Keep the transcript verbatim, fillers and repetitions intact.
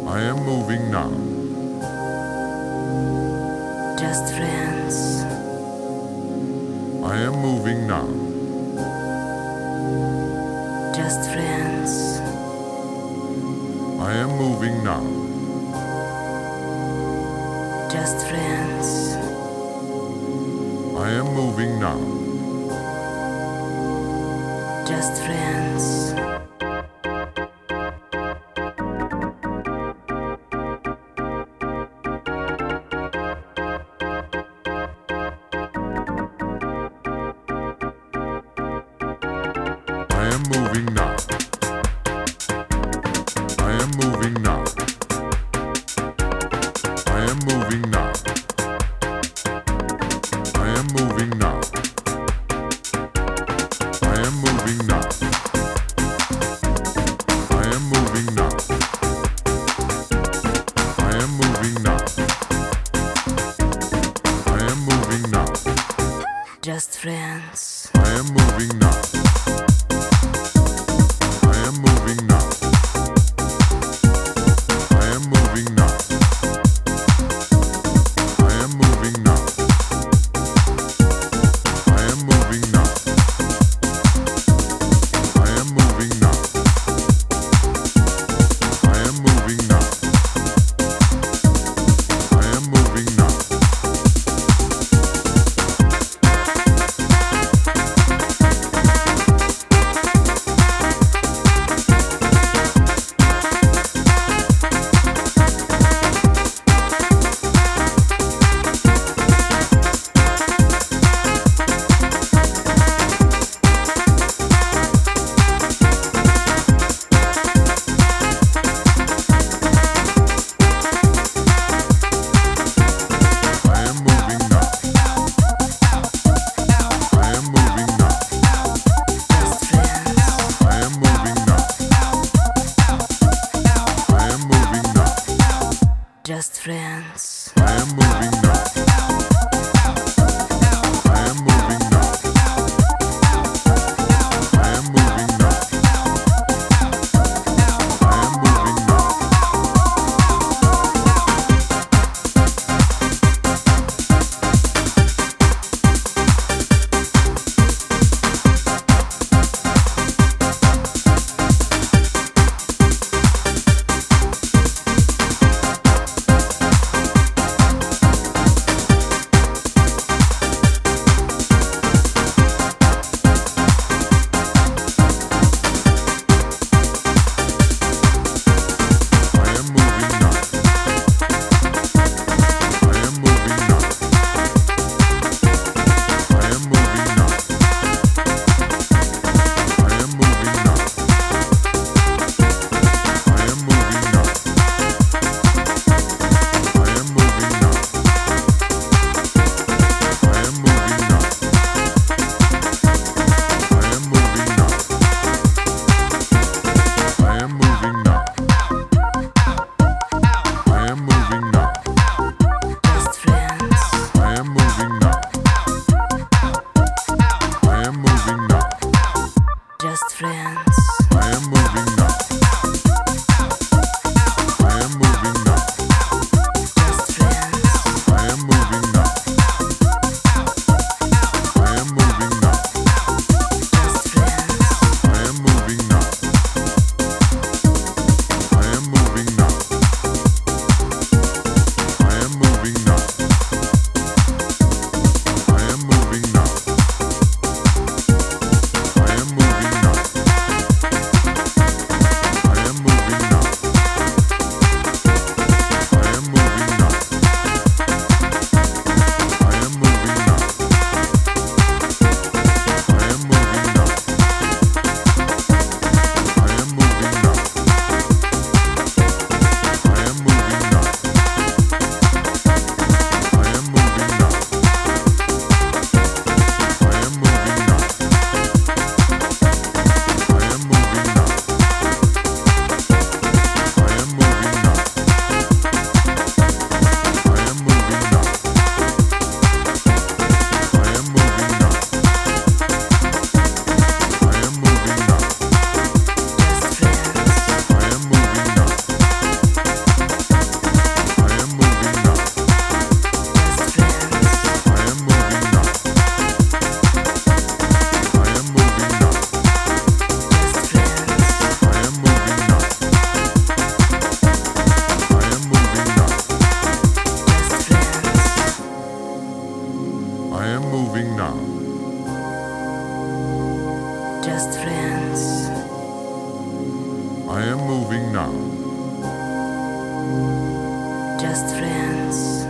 I am moving now. Just friends. I am moving now. Just friends. I am moving now. Just friends. I am moving now. Just friends. I am moving now. I am moving now. I am moving now. I am moving now. I am moving now. I am moving now. I am moving now. I am moving now. Just friends. I am moving now. I am moving now. I am moving now. I am moving now. I am moving now. I am moving now. I am moving now. I am moving now. Just friends. I am moving now. I am moving now. I am moving now. I am moving now. Just friends. I am moving now. Just friends.